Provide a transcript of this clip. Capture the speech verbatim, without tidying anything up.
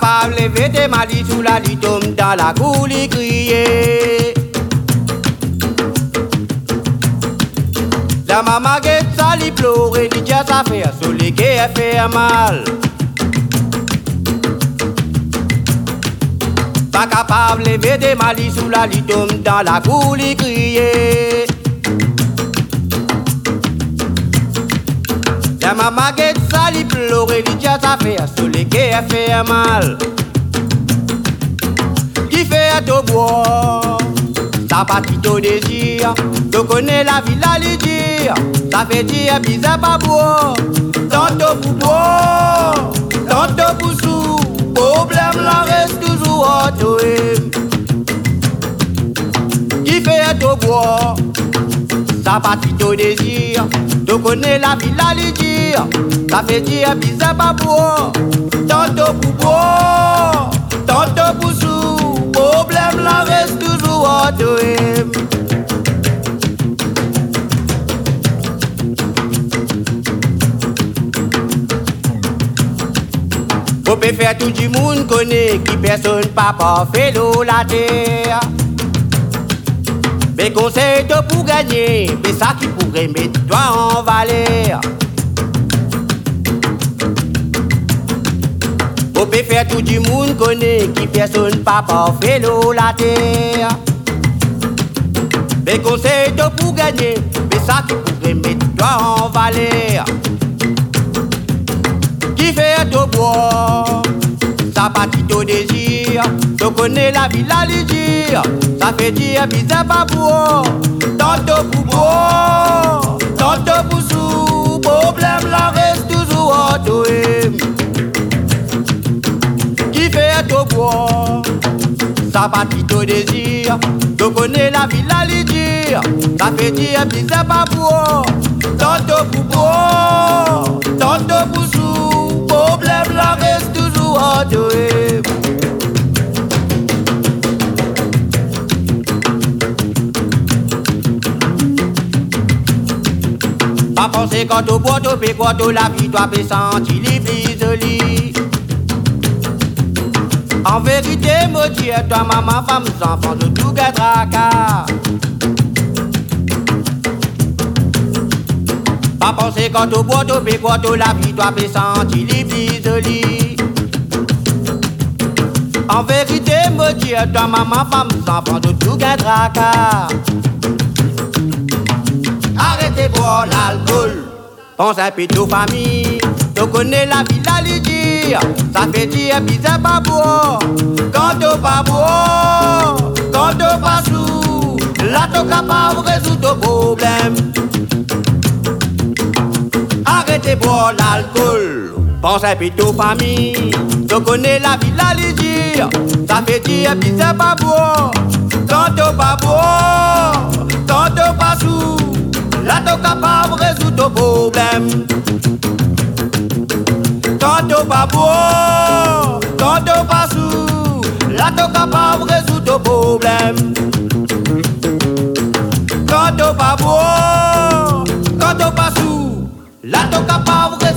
capable de lever des malices sous la lit, tombe dans la cour, il crier. La maman guette ça, il pleure, il dit ça fait, sur les quais, elle fait mal. Pas capable de lever des malices sous la lit, tombe dans la cour, il crier. La maman guette ça, il pleure, il dit ça fait, sur les quais, elle fait mal. Qui fait au bois, ça partit au désir. Tu connais la ville à lui dire, ça fait dire bizarre pas bois. Tantôt pour bois, tantôt pour sous, problème là reste toujours à toi. Qui fait au bois, ça partit au désir. Tu connais la ville à lui dire, ça fait dire bizarre pas bois. Tantôt pour bois, tantôt pour sous, problème là reste toujours à toi. Vous pouvez faire tout le monde connaît qui personne pas parfait l'eau la terre. Mais conseil de pour gagner, mais ça qui pourrait mettre toi en valeur. Vous pouvez faire tout le monde connaît qui personne pas parfait l'eau la terre. Mais conseil de pour gagner, mais ça qui pourrait mettre toi en valeur. Qui fait au bois, ça partit au désir. Tu connais la ville à lui dire, ça fait dire bizarre pas bois. Tantôt pour bois, tantôt pour sous, problème là reste toujours à toi. Qui fait au bois, ça partit au désir. Tu connais la ville à lui dire, ça fait dire bizarre pas bois. Tantôt pour bois, tantôt pour sous, problème là reste toujours à toi. Pas penser quand tu bois, tu peux quoi, tu la vie, toi peux sentir les plus jolis. En vérité, me dis, toi, maman, femme, enfants, de tout tracas. Pas penser quand tu bois, tu peux quoi, tu la vie, toi peux sentir les plus jolis. En vérité, me dis, toi, maman, femme, enfants, de tout tracas. Arrêtez de boire l'alcool, pense un peu de famille. Tu connais la vie à lui dire, ça fait dire bizarre pas boire. Quand tu pas boire, quand tu pas sous, là tu capable de résoudre ton problème. Arrêtez de boire l'alcool, pense un peu de famille. Tu connais la vie à lui dire, ça fait dire bizarre pas boire. Quand tu pas boire, quand tu pas sous, là tu capable de résoudre ton problème. Quand tu pas boire, quand tu pas sous, là tu capable de résoudre ton problème. Quand tu pas boire, quand tu pas sous, là tu capable de